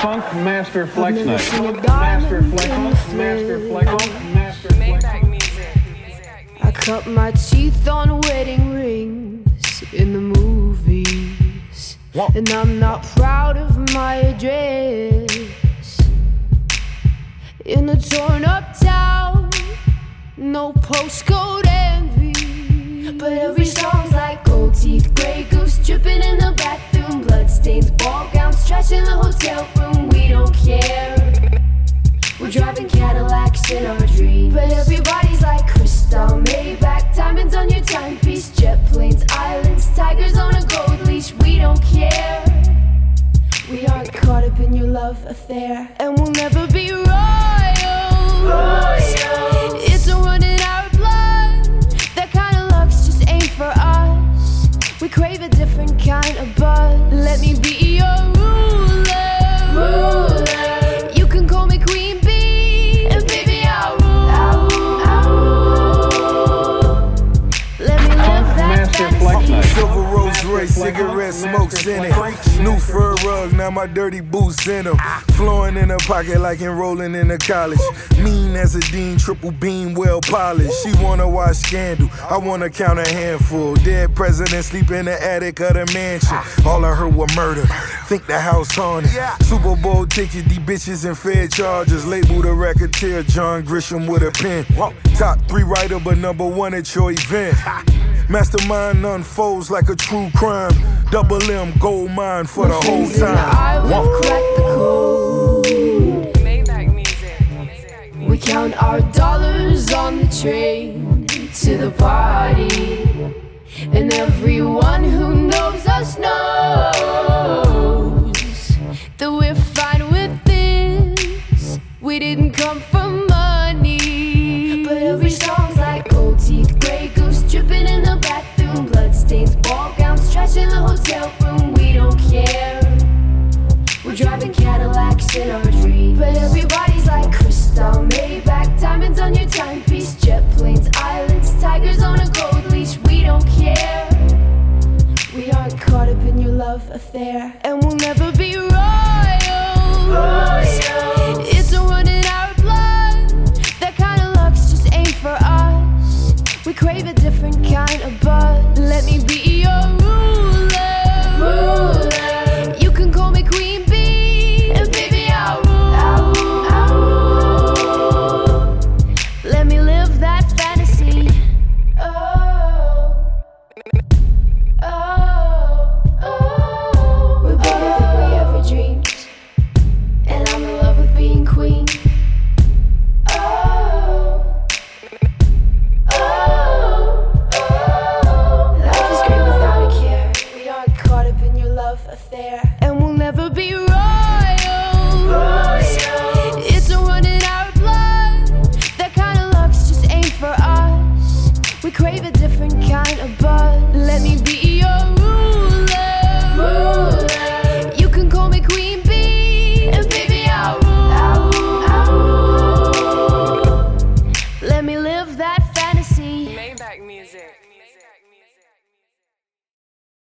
Funk Master Flex Night. Master Flex, Master Flex, Master Flex. I cut my teeth on wedding rings in the movies, and I'm not proud of my address. In a torn up town, no postcode envy, but every song's like gold teeth, grey goose dripping in the bathroom, bloodstains, ball gowns, trash in the hotel room. We don't care. We're driving Cadillacs in our dreams, but everybody's like crystal, Maybach, diamonds on your timepiece, jet planes, islands, tigers on a gold leash. We don't care. We aren't caught up in your love affair, and we'll never be royals. It's a run in our blood. That kind of luck's just ain't for us. We crave a different kind of buzz. Let me be your ruler. You can call me Queen Bee, and baby I'll rule. Let me live that fantasy. Silver Rolls Royce, cigarette smokes in it. New fur rug, now my dirty boots in them. Flowing in her pocket like enrolling in a college. Mean as a dean, triple beam, well polished. She wanna watch Scandal, I wanna count a handful. Dead presidents sleep in the attic of the mansion. All I heard was murder, think the house haunted. Super Bowl ticket, these bitches and Fed charges. Label the racketeer, John Grisham with a pen. Top 3 writer, but number 1 at your event. Mastermind unfolds like a true crime. Double M, gold mine for the whole time. I will crack the code. Maybach music. We count our dollars on the train to the party, and everyone who knows us knows that we're fine with this. We didn't come for money, but every song's like gold teeth, grey goose dripping in the bathroom, bloodstains, ball gowns, trash in the hotel room. We don't care. We're driving Cadillacs in our dreams, but everybody's like crystal, Maybach, diamonds on your timepiece, jet planes, islands, tigers on a gold leash. We don't care. We aren't caught up in your love affair, and we'll never be